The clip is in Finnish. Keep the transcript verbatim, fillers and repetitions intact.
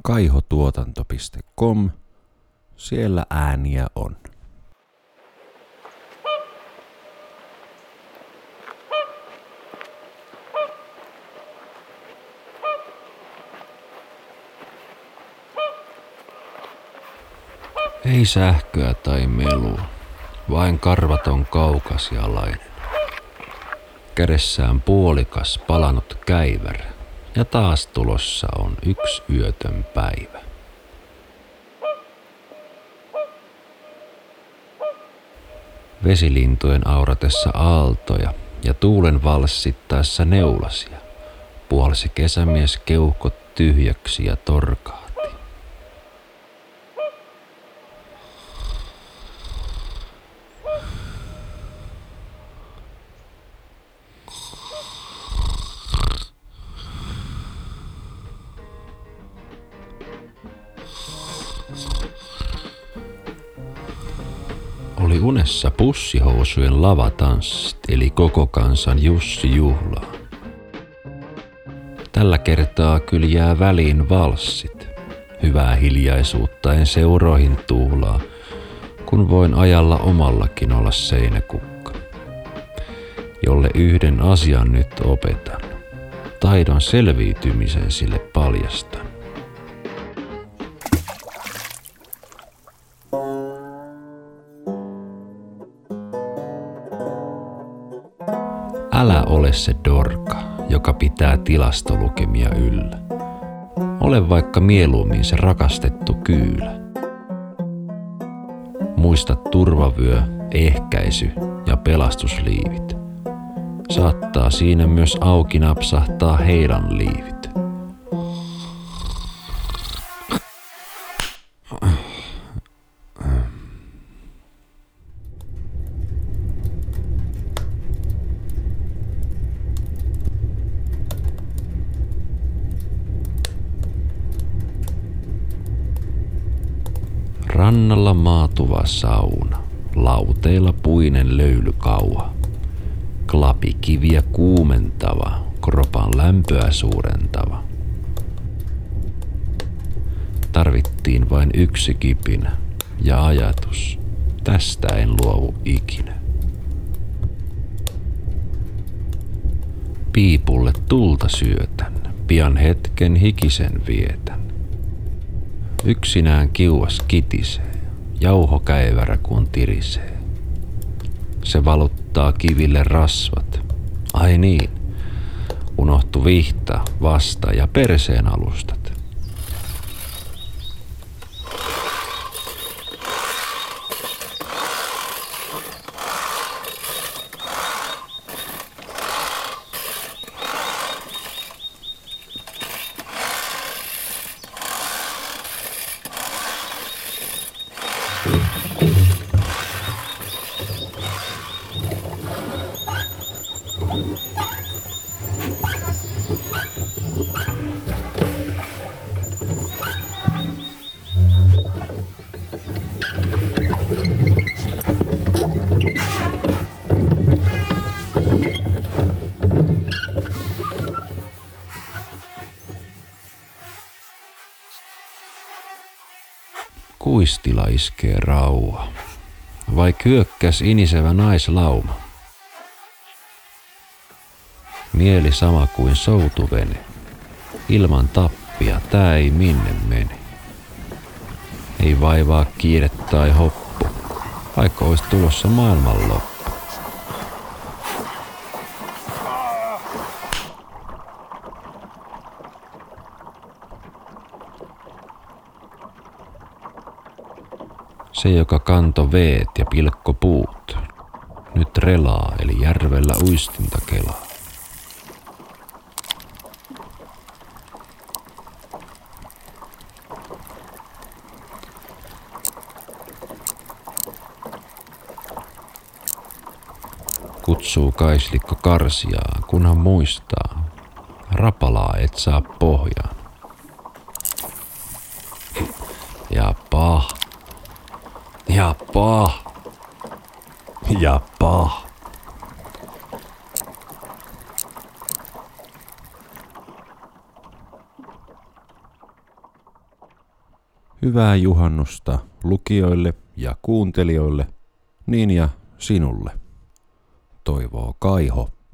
kaihotuotanto piste com. Siellä ääniä on. Ei sähköä tai melua, vain karvaton kaukasialainen. Kädessään puolikas palanut käivärä, ja taas tulossa on yksi yötön päivä. Vesilintujen auratessa aaltoja ja tuulen valssittaessa neulasia puhalsi kesämies keuhkot tyhjäksi ja torkaati. Oli unessa pussihousujen lavatanssit, eli koko kansan Jussi-juhlaa. Tällä kertaa kyllä jää väliin valssit. Hyvää hiljaisuutta en seuroihin tuhlaa, kun voin ajalla omallakin olla seinäkukka. Jolle yhden asian nyt opetan, taidon selviytymisen sille paljastan. Älä ole se dorka, joka pitää tilastolukemia yllä. Ole vaikka mieluummin se rakastettu kyylä. Muista turvavyö, ehkäisy ja pelastusliivit. Saattaa siinä myös auki napsahtaa heidan liivit. Rannalla maatuva sauna, lauteilla puinen löylykauha. Klapikiviä kuumentava, kropan lämpöä suurentava. Tarvittiin vain yksi kipinä ja ajatus, tästä en luovu ikinä. Piipulle tulta syötän, pian hetken hikisen vietän. Yksinään kiuas kitisee, jauhokäivärä kun tirisee. Se valuttaa kiville rasvat. Ai niin, unohtu vihta, vasta ja perseen alustat. Kuistila iskee rauha, vai hyökkäs inisevä naislauma. Mieli sama kuin soutuvene, ilman tappia tää ei minne mene. Ei vaivaa kiire tai hoppu, vaikka ois tulossa maailmanloppu. Se, joka kanto veet ja pilkko puut, nyt relaa eli järvellä uistinta kelaa. Kutsuu kaislikko karsiaa, kunhan muistaa, rapalaa et saa pohjaan. Ja pah. Ja pah. Ja pah. Hyvää juhannusta lukijoille ja kuuntelijoille, niin ja sinulle. Toivoo Kaiho.